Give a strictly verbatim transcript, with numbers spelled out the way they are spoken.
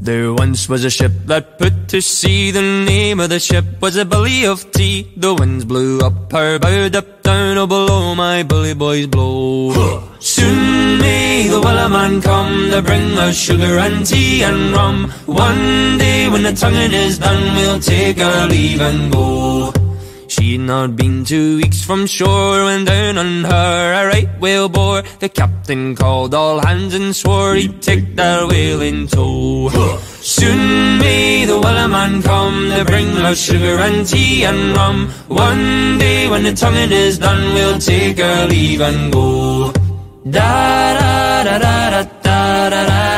There once was a ship that put to sea. The name of the ship was a Billy of Tea. The winds blew up her bow, up down, oh below my bully boys blow. Soon may the Wellerman come to bring us sugar and tea and rum. One day when the tonguing is done, we'll take our leave and go. She'd not been two weeks from shore when down on her a right whale bore. The captain called all hands and swore he'd take that whale in tow. Soon may the Wellerman come to bring us sugar and tea and rum. One day when the tonguing is done, we'll take our leave and go. Da da da da da da da.